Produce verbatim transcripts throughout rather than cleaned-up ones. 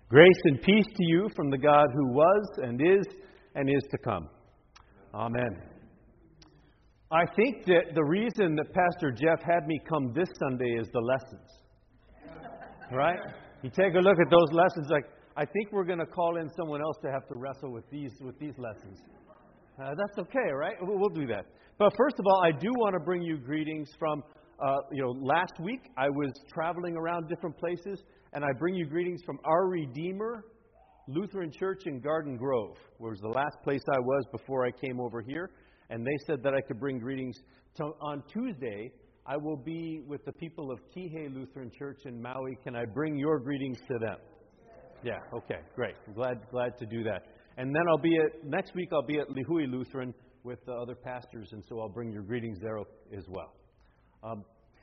Grace and peace to you from the God who was and is and is to come. Amen. I think that the reason that Pastor Jeff had me come this Sunday is the lessons. Right? You take a look at those lessons, like, I think we're going to call in someone else to have to wrestle with these with these lessons. Uh, that's okay, right? We'll, we'll do that. But first of all, I do want to bring you greetings from, uh, you know, last week I was traveling around different places, and I bring you greetings from Our Redeemer Lutheran Church in Garden Grove, where was the last place I was before I came over here. And they said that I could bring greetings. To, on Tuesday, I will be with the people of Kihei Lutheran Church in Maui. Can I bring your greetings to them? Yeah, okay, great. I'm glad, glad to do that. And then I'll be at, next week I'll be at Lihui Lutheran with the other pastors, and so I'll bring your greetings there as well. Um,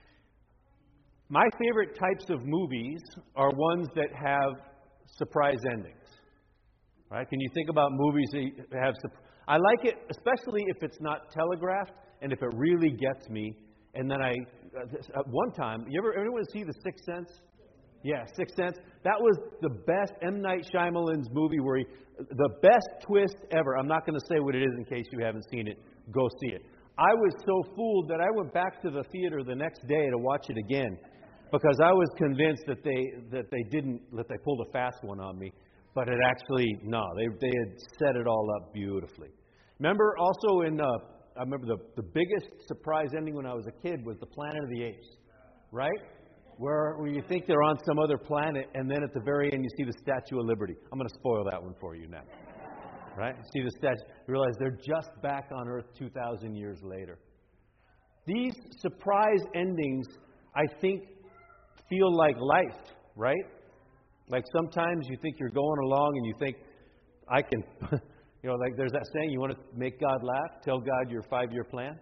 my favorite types of movies are ones that have surprise endings. Right? Can you think about movies that have surprise? I like it, especially if it's not telegraphed and if it really gets me. And then I, at one time, you ever anyone see The Sixth Sense? Yeah, Sixth Sense. That was the best M. Night Shyamalan's movie where he, the best twist ever. I'm not going to say what it is in case you haven't seen it. Go see it. I was so fooled that I went back to the theater the next day to watch it again because I was convinced that they that they didn't that they pulled a fast one on me. But it actually, no, they they had set it all up beautifully. Remember also in, uh, I remember the, the biggest surprise ending when I was a kid was the Planet of the Apes, right? Where, where you think they're on some other planet, and then at the very end you see the Statue of Liberty. I'm going to spoil that one for you now. Right? You see the statue, you realize they're just back on Earth two thousand years later. These surprise endings, I think, feel like life, right? Like sometimes you think you're going along and you think, I can, you know, like there's that saying, you want to make God laugh? Tell God your five-year plan.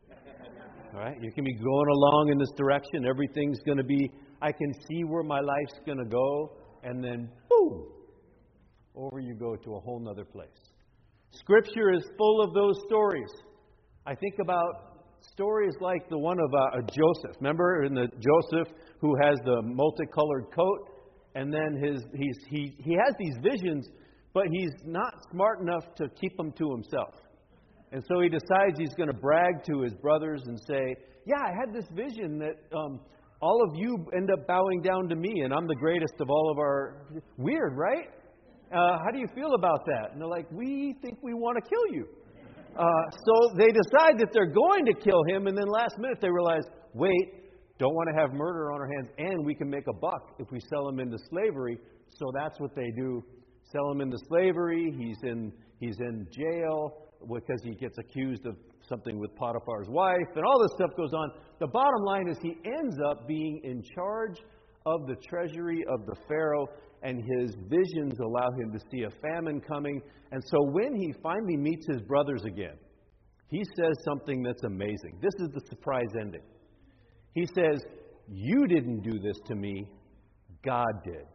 All right? You can be going along in this direction. Everything's going to be, I can see where my life's going to go. And then, boom, over you go to a whole nother place. Scripture is full of those stories. I think about stories like the one of uh, Joseph. Remember in the Joseph who has the multicolored coat? And then his he's he he has these visions, but he's not smart enough to keep them to himself. And so he decides he's going to brag to his brothers and say, yeah, I had this vision that um, all of you end up bowing down to me, and I'm the greatest of all of our... Weird, right? Uh, how do you feel about that? And they're like, we think we want to kill you. Uh, so they decide that they're going to kill him, and then last minute they realize, wait, don't want to have murder on our hands, and we can make a buck if we sell him into slavery. So that's what they do. Sell him into slavery. He's in he's in jail because he gets accused of something with Potiphar's wife, and all this stuff goes on. The bottom line is he ends up being in charge of the treasury of the Pharaoh, and his visions allow him to see a famine coming. And so when he finally meets his brothers again, he says something that's amazing. This is the surprise ending. He says, you didn't do this to me, God did.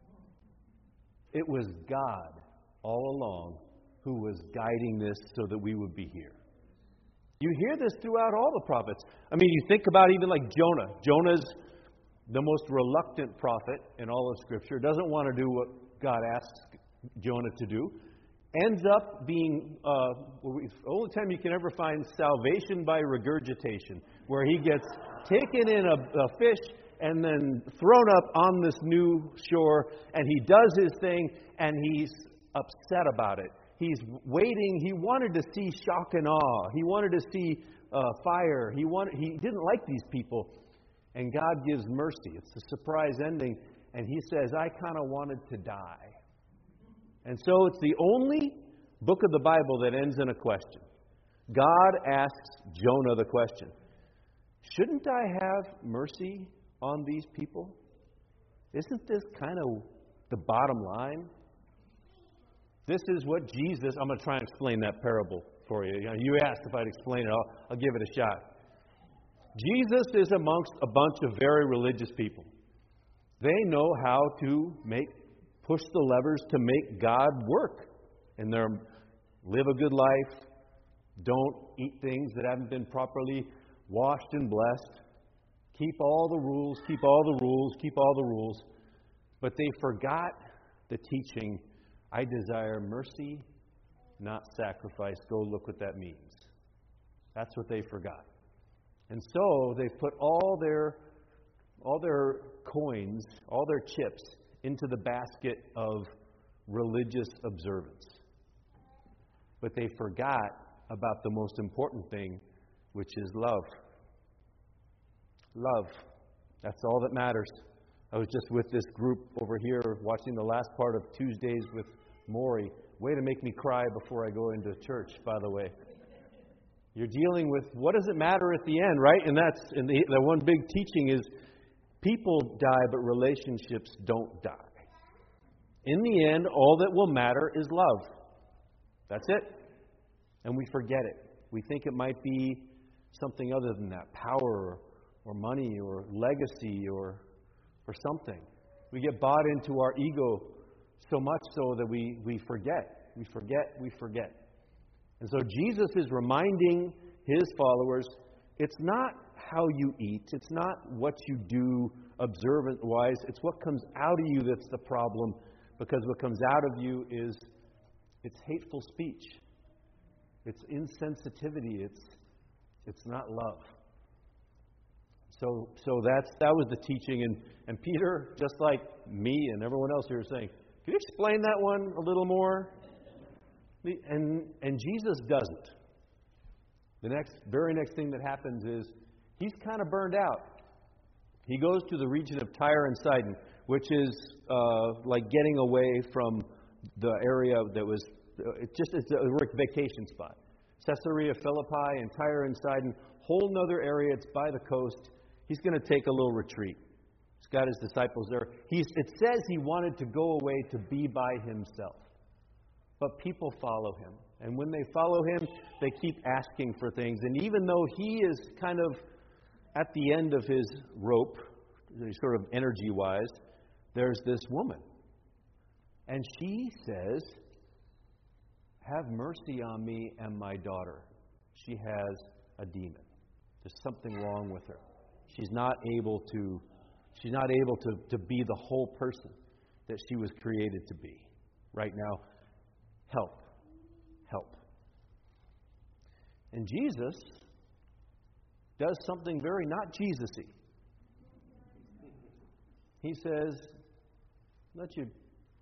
It was God all along who was guiding this so that we would be here. You hear this throughout all the prophets. I mean, you think about even like Jonah. Jonah's the most reluctant prophet in all of Scripture. Doesn't want to do what God asks Jonah to do. Ends up being, uh, the only time you can ever find salvation by regurgitation, where he gets taken in a, a fish and then thrown up on this new shore, and he does his thing, and he's upset about it. He's waiting. He wanted to see shock and awe. He wanted to see uh, fire. He wanted. He didn't like these people, and God gives mercy. It's a surprise ending, and he says, I kind of wanted to die. And so it's the only book of the Bible that ends in a question. God asks Jonah the question, shouldn't I have mercy on these people? Isn't this kind of the bottom line? This is what Jesus... I'm going to try and explain that parable for you. You know, you asked if I'd explain it. I'll, I'll give it a shot. Jesus is amongst a bunch of very religious people. They know how to make push the levers to make God work in their live a good life, don't eat things that haven't been properly washed and blessed, keep all the rules, keep all the rules, keep all the rules. But they forgot the teaching, I desire mercy, not sacrifice. Go look what that means. That's what they forgot. And so they put all their all their coins, all their chips into the basket of religious observance. But they forgot about the most important thing, which is love. Love. That's all that matters. I was just with this group over here watching the last part of Tuesdays with Maury. Way to make me cry before I go into church, by the way. You're dealing with what does it matter at the end, right? And that's and the, the one big teaching is people die, but relationships don't die. In the end, all that will matter is love. That's it. And we forget it. We think it might be something other than that, power or money or legacy or or something. We get bought into our ego so much so that we, we forget. We forget, we forget. And so Jesus is reminding His followers, it's not how you eat, it's not what you do observant-wise, it's what comes out of you that's the problem, because what comes out of you is it's hateful speech. It's insensitivity. It's it's not love. So so that's that was the teaching, and, and Peter, just like me and everyone else here, is saying, can you explain that one a little more? And and Jesus doesn't. The next very next thing that happens is he's kind of burned out. He goes to the region of Tyre and Sidon, which is uh, like getting away from the area that was uh, it's just it's a vacation spot. Caesarea Philippi and Tyre and Sidon, whole nother area. It's by the coast. He's going to take a little retreat. He's got his disciples there. He's, it says he wanted to go away to be by himself. But people follow him. And when they follow him, they keep asking for things. And even though he is kind of at the end of his rope, sort of energy-wise, there's this woman. And she says, have mercy on me and my daughter. She has a demon. There's something wrong with her. She's not able to, she's not able to, to be the whole person that she was created to be. Right now, help. Help. And Jesus does something very not Jesus-y. He says, let you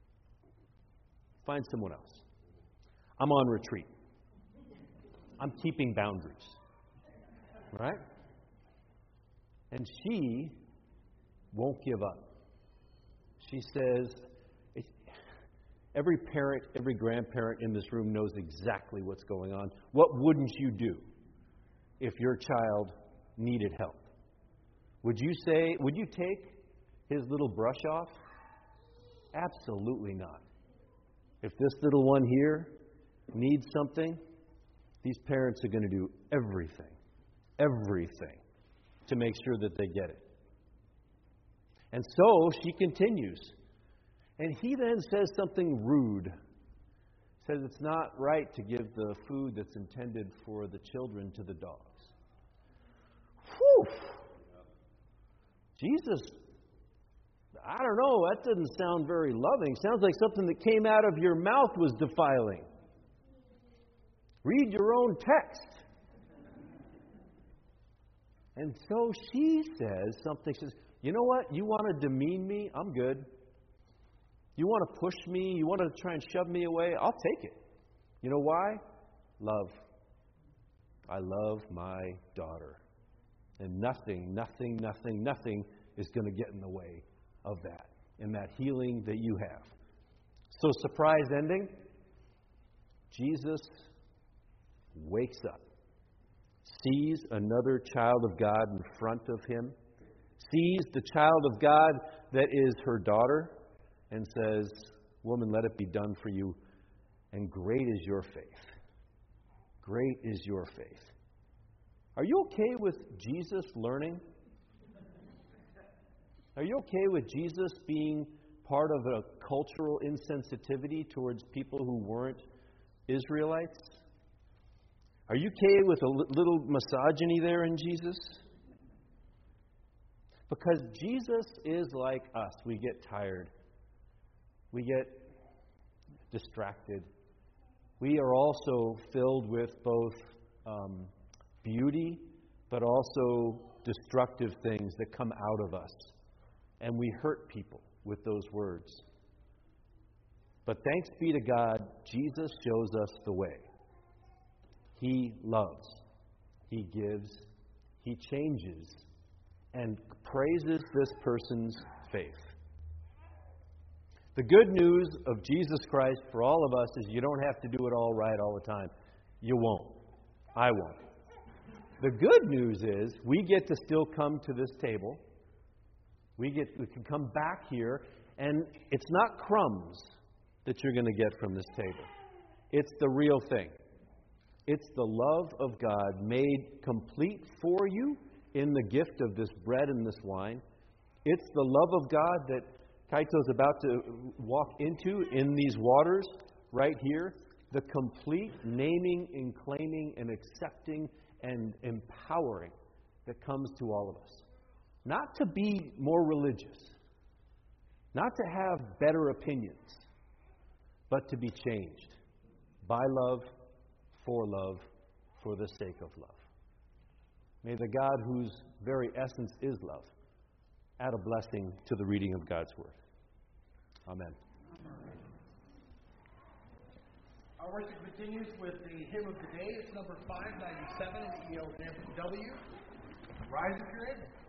find someone else. I'm on retreat. I'm keeping boundaries. Right? And she won't give up. She says, every parent, every grandparent in this room knows exactly what's going on. What wouldn't you do if your child needed help? Would you say, would you take his little brush off? Absolutely not. If this little one here needs something, these parents are going to do everything, everything to make sure that they get it. And so she continues. And he then says something rude. He says it's not right to give the food that's intended for the children to the dogs. Whew! Jesus, I don't know, that doesn't sound very loving. Sounds like something that came out of your mouth was defiling. Read your own text. And so she says something. She says, you know what? You want to demean me? I'm good. You want to push me? You want to try and shove me away? I'll take it. You know why? Love. I love my daughter. And nothing, nothing, nothing, nothing is going to get in the way of that and that healing that you have. So, surprise ending. Jesus wakes up, sees another child of God in front of him, sees the child of God that is her daughter, and says, woman, let it be done for you, and great is your faith. Great is your faith. Are you okay with Jesus learning? Are you okay with Jesus being part of a cultural insensitivity towards people who weren't Israelites? Are you okay with a little misogyny there in Jesus? Because Jesus is like us. We get tired. We get distracted. We are also filled with both um, beauty, but also destructive things that come out of us. And we hurt people with those words. But thanks be to God, Jesus shows us the way. He loves, He gives, He changes, and praises this person's faith. The good news of Jesus Christ for all of us is you don't have to do it all right all the time. You won't. I won't. The good news is we get to still come to this table. We get we can come back here, and it's not crumbs that you're going to get from this table. It's the real thing. It's the love of God made complete for you in the gift of this bread and this wine. It's the love of God that Kaito's about to walk into in these waters right here. The complete naming and claiming and accepting and empowering that comes to all of us. Not to be more religious. Not to have better opinions. But to be changed by love, for love, for the sake of love. May the God whose very essence is love add a blessing to the reading of God's Word. Amen. Our worship continues with the hymn of the day. It's number five ninety-seven in the E L W. Rise if you're able.